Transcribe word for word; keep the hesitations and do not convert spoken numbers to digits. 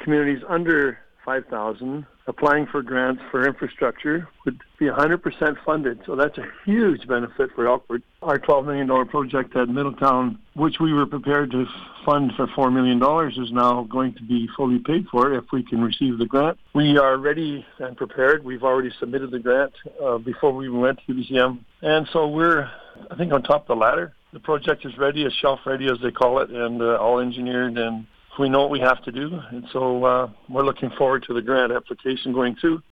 communities under five thousand applying for grants for infrastructure would be one hundred percent funded. So that's a huge benefit for Elkford. Our twelve million dollars project at Middletown, which we were prepared to fund for four million dollars, is now going to be fully paid for if we can receive the grant. We are ready and prepared. We've already submitted the grant uh, before we even went to the museum. And so we're, I think, on top of the ladder. The project is ready, is shelf ready, as they call it, and uh, all engineered, and we know what we have to do. And so uh, we're looking forward to the grant application going through.